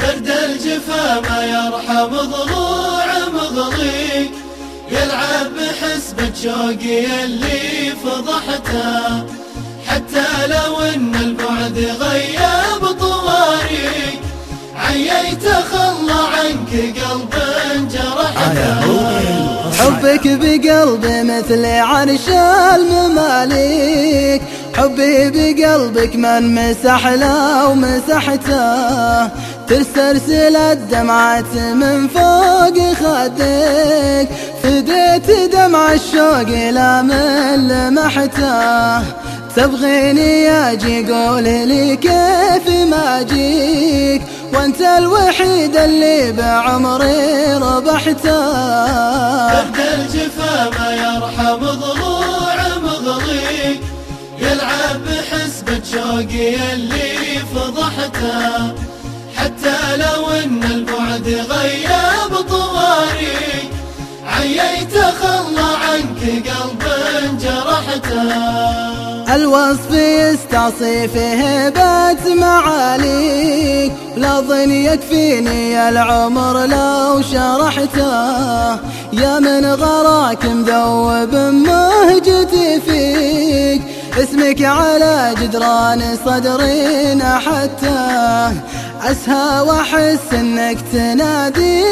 برد الجفا ما يرحم ضلوع مغليق، يلعب بحسبة شوقي اللي فضحته، حتى لو ان البعد غياب طواريق، عييت خلى عنك قلب جرحته. حبك بقلبي مثل عرش المماليك، حبي بقلبك من مسح له ومسحته، تسترسل الدمعات من فوق خدك، فديت دمع الشوق لا من لمحته، تبغيني اجي قولي لي كيف ما اجيك، وانت الوحيد اللي بعمري ربحته. برد الجفا ما يرحم ضلوع مغليق، يلعب بحسبة شوقي اللي فضحته، حتى لو ان البعد غياب طواريق، عييت خلى عنك قلب جرحته. الوصف يستعصي في هبة معاليك، لا ظن يكفيني العمر لو شرحته، يا من غراك مذوب مهجتي فيك، اسمك على جدران صدري نحته، أسهى وأحس إنك تنادي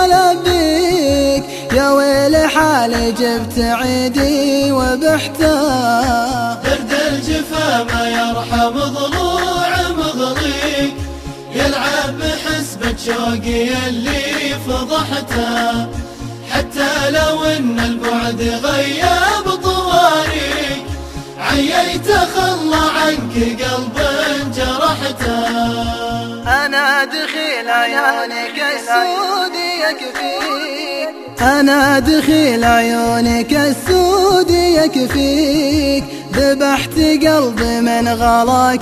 ولبيك، يا ويل حالي جبت عيدي وبحته. برد الجفا ما يرحم ضلوع مغليق، يلعب بحسبة شوقي اللي فضحته، حتى لو ان البعد غياب طواريق، عييت خلى عنك قلب جرحته. أنا دخيل عيونك السود يكفيك، أنا دخيل عيونك السود يكفيك، ذبحت قلبي من غلاك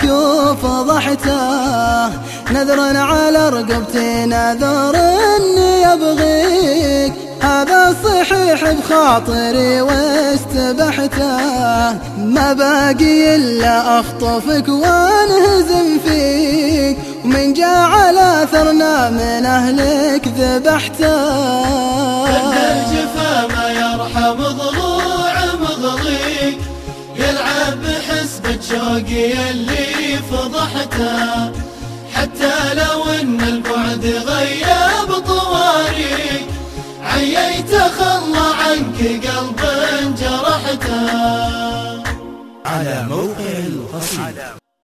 وفضحته، نذر على رقبتي نذر اني ابغيك، هذا صحيح بخاطري واستبحته، ما باقي الا اخطفك وانهزم فيك، ومن جاء على ثرنا من اهلك ذبحته. برد الجفا ما يرحم ضلوع مغليق، يلعب بحسبة شوقي اللي فضحته، حتى لو ان البعد غياب طواريق، عييت خلى عنك قلب جرحته. على موقع القصيدة.